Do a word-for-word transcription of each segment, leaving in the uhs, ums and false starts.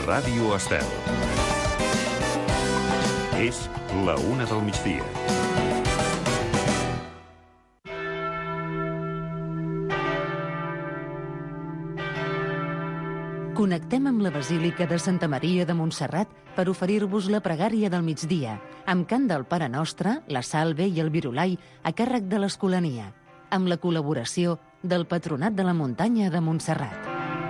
Ràdio Estel. És la una del migdia. Connectem amb la Basílica de Santa Maria de Montserrat per oferir-vos la pregària del migdia, amb cant del Pare Nostre, la Salve i el Virolai a càrrec de l'Escolania, amb la col·laboració del Patronat de la Muntanya de Montserrat.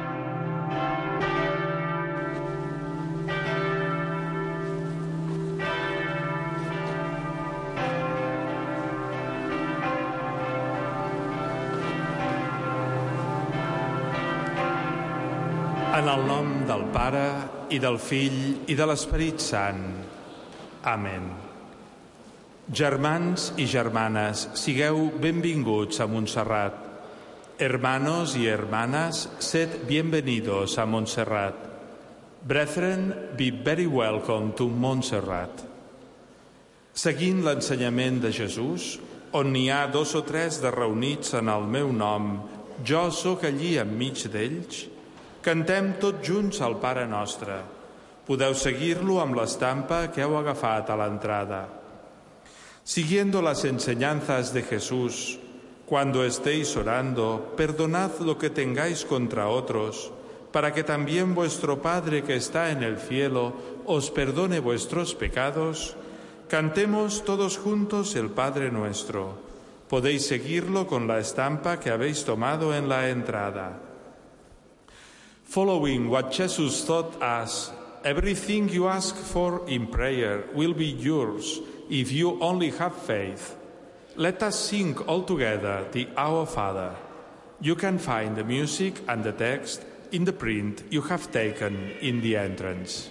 En el nom del Pare, i del Fill, i de l'Esperit Sant. Amén. Germans i germanes, sigueu benvinguts a Montserrat. Hermanos y hermanas, sed bienvenidos a Montserrat. Brethren, be very welcome to Montserrat. Seguint l'ensenyament de Jesús, on n'hi ha dos o tres de reunits en el meu nom, jo sóc allí enmig d'ells. Cantem tots junts el Pare Nostre. Podeu seguir-lo amb l'estampa que heu agafat a l'entrada. Siguiendo las enseñanzas de Jesús, cuando estéis orando, perdonad lo que tengáis contra otros, para que también vuestro Padre que está en el cielo os perdone vuestros pecados. Cantemos todos juntos el Padre Nuestro. Podéis seguirlo con la estampa que habéis tomado en la entrada. Following what Jesus taught us, everything you ask for in prayer will be yours if you only have faith. Let us sing all together the Our Father. You can find the music and the text in the print you have taken in the entrance.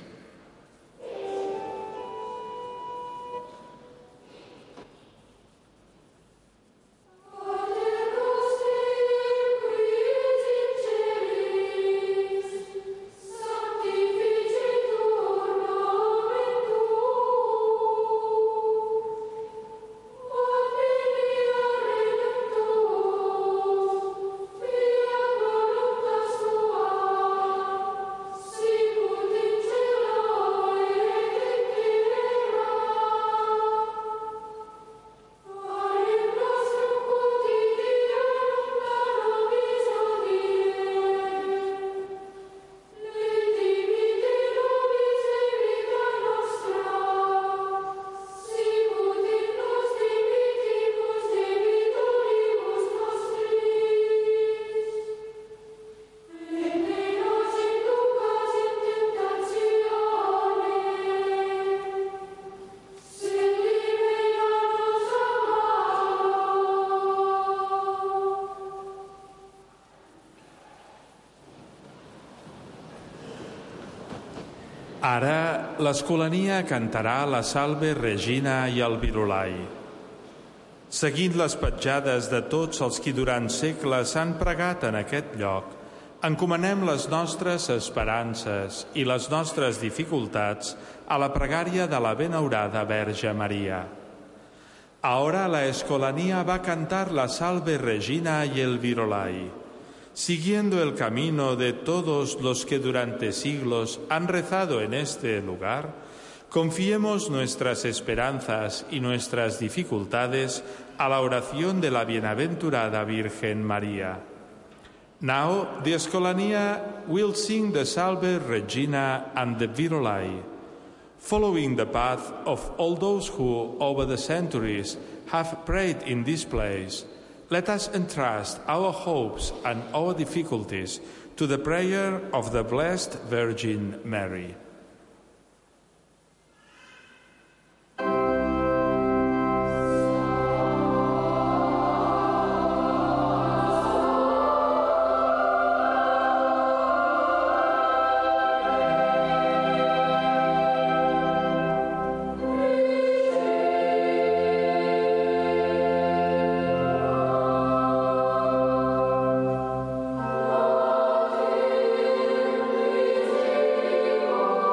Ara l'Escolania cantarà la Salve Regina i el Virolai. Seguint les petjades de tots els qui durant segles han pregat en aquest lloc, encomanem les nostres esperances i les nostres dificultats a la pregària de la benaurada Verge Maria. Ahora la Escolania va cantar la Salve Regina y el Virolai. Siguiendo el camino de todos los que durante siglos han rezado en este lugar, confiemos nuestras esperanzas y nuestras dificultades a la oración de la bienaventurada Virgen María. Now the Escolania will sing the Salve Regina and the Virolai, following the path of all those who, over the centuries, have prayed in this place. Let us entrust our hopes and our difficulties to the prayer of the Blessed Virgin Mary. Oh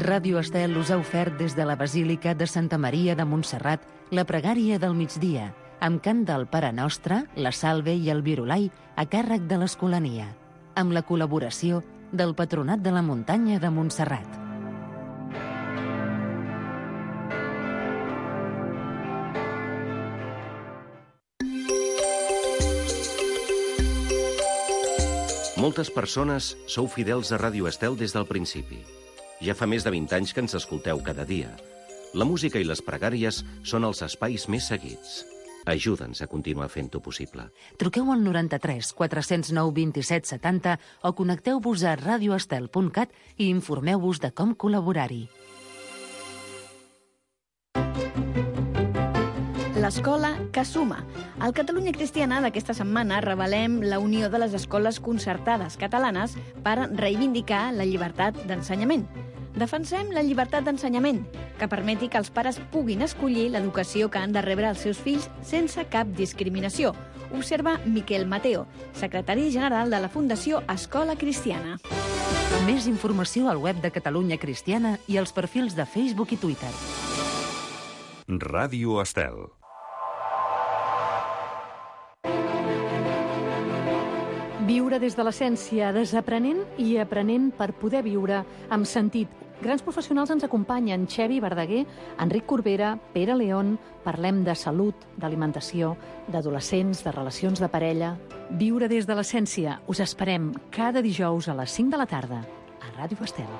Ràdio Estel us ha ofert des de la Basílica de Santa Maria de Montserrat la pregària del migdia, amb cant del Pare Nostre, la Salve i el Virulai a càrrec de l'Escolania, amb la col·laboració del Patronat de la Muntanya de Montserrat. Moltes persones sou fidels a Ràdio Estel des del principi. Ja fa més de vint anys que ens escolteu cada dia. La música i les pregàries són els espais més seguits. Ajuda'ns a continuar fent-ho possible. Truqueu al noranta-tres quatre zero nou vint-i-set setanta o connecteu-vos a radioestel punt cat i informeu-vos de com col·laborar-hi. L'escola que suma. Al Catalunya Cristiana d'aquesta setmana revelem la unió de les escoles concertades catalanes per reivindicar la llibertat d'ensenyament. Defensem la llibertat d'ensenyament, que permeti que els pares puguin escollir l'educació que han de rebre els seus fills sense cap discriminació. Observa Miquel Mateo, secretari general de la Fundació Escola Cristiana. Més informació al web de Catalunya Cristiana i als perfils de Facebook i Twitter. Ràdio Estel. Viure des de l'essència, desaprenent i aprenent per poder viure amb sentit. Grans professionals ens acompanyen: Xevi Verdaguer, Enric Corbera, Pere León. Parlem de salut, d'alimentació, d'adolescents, de relacions de parella. Viure des de l'essència. Us esperem cada dijous a les cinc de la tarda a Ràdio Estel.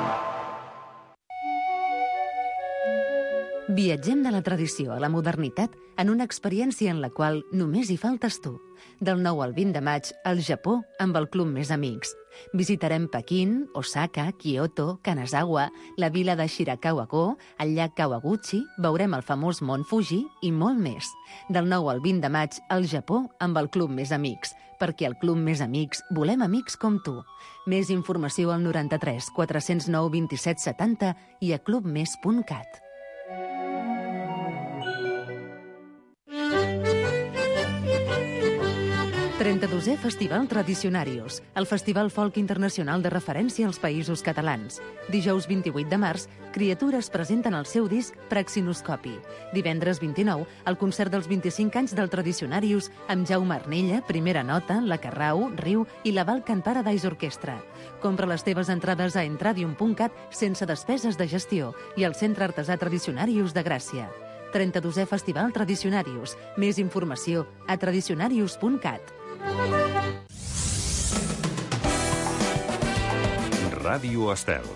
Viatgem de la tradició a la modernitat en una experiència en la qual només hi faltes tu. Del nou al vint de maig, al Japó, amb el Club Més Amics. Visitarem Pequín, Osaka, Kyoto, Kanazawa, la vila de Shirakawa-go, el llac Kawaguchi, veurem el famós Mont Fuji i molt més. Del nou al vint de maig, al Japó, amb el Club Més Amics. Perquè al Club Més Amics volem amics com tu. Més informació al noranta-tres quatre zero nou vint-i-set setanta i a clubmes punt cat. trenta-dosè Festival Tradicionarius, el festival folk internacional de referència als països catalans. Dijous vint-i-vuit de març, Criatures presenten el seu disc Praxinoscopi. Divendres vint-i-nou, el concert dels vint-i-cinc anys del Tradicionarius amb Jaume Arnella, Primera Nota, La Carrau, Riu i la Balkan Paradise Orquestra. Compra les teves entrades a entradium punt cat sense despeses de gestió i al Centre Artesà Tradicionarius de Gràcia. trenta-dosè Festival Tradicionarius. Més informació a tradicionarius punt cat. Ràdio Estel.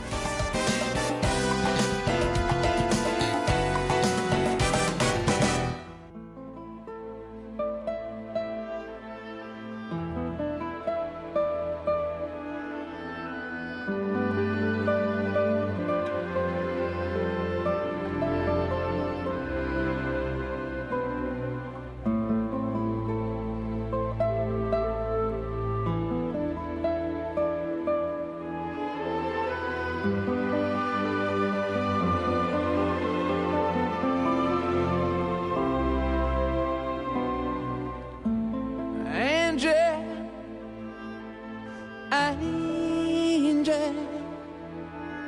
Angel,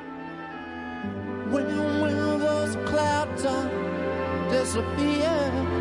when will those clouds all disappear?